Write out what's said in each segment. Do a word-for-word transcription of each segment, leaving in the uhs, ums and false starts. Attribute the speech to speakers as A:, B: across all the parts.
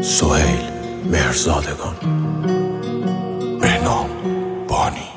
A: سهیل مهرزادگان. بهنام بانی.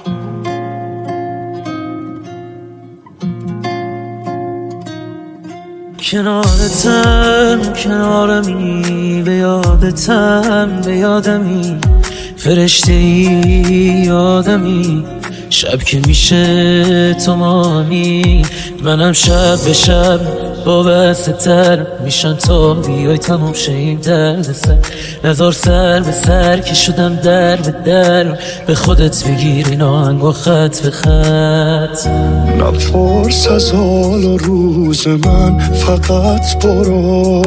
B: کنارتم کنارمی، به یادتم به یادمی، فرشته ای آدمی، شب که میشه تو مانی، منم شب به شب با وسط تر میشن تا بیای تموم شیم درد سر. نزار سر به سر که شدم در به در، به خودت بگیر این آهنگ و خط به خط.
C: نپرس از حال و روز من، فقط برو،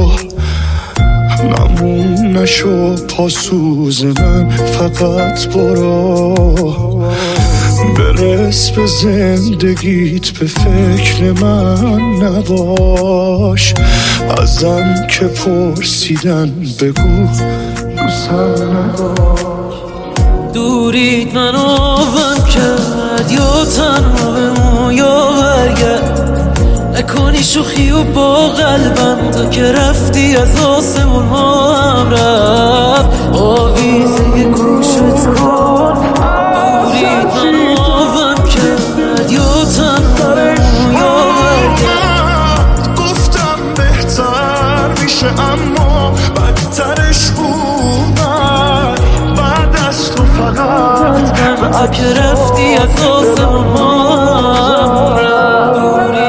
C: نمون نشو پاسوز من، فقط برو. برس به زندگیت، به فکر من نباش، ازم که پرسیدن بگو دوستم نداشت.
B: دوریت منو ون کرد، یا تنها بمون یا برگرد، نکنی شوخی و با قلبم، تا که رفتی از آسمون ما هم رفت آویزه یه گوشت کن. دوریت منو ون کرد، یا تنها بمون یا برگرد،
C: گفتم بهتر میشه اما بدترش اومد، بعد از تو فقط
B: تا که رفتی از آسمون ما هم رفت.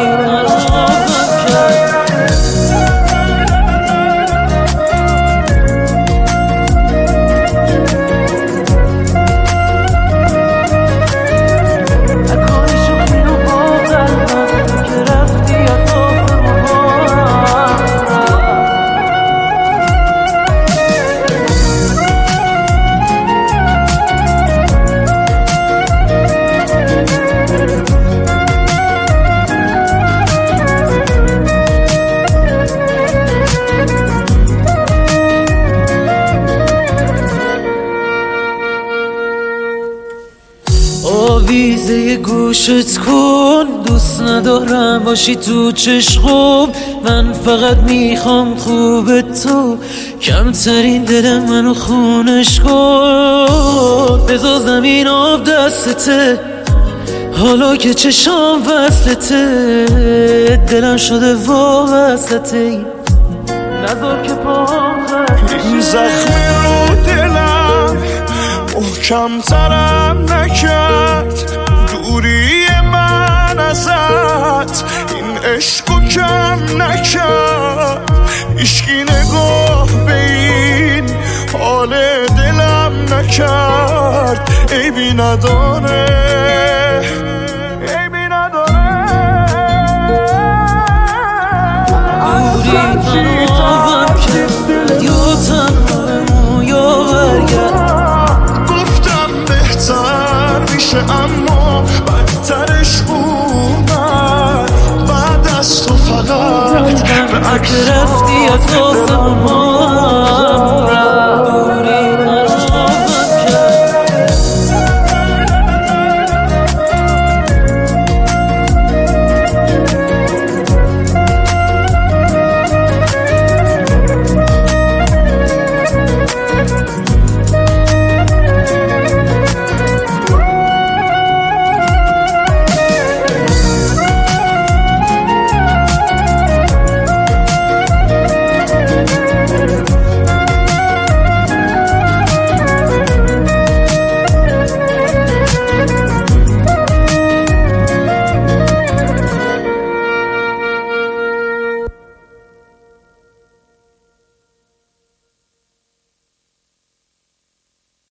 B: آویزه گوشت کن، دوست ندارم باشی تو چشم، من فقط میخوام خوب تو، کمترین دل منو خونش کن. بذار زمین آب دستته، حالا که چشام وصلته، دلم شده وابستته، نذار که پاهم
C: این زخم رو دلم محکم ترم نکرد، دوری من ازت این عشقو کم نکرد، هیچکی نگاه به این حال دلم نکرد، عیبی نداره عیبی نداره.
B: دوری منو ون کرد، یا تنها بمون یا برگرد،
C: گفتم بهتر میشه اما بدترش اومد، بعد از تو فقط به
B: که رفتی از آسمون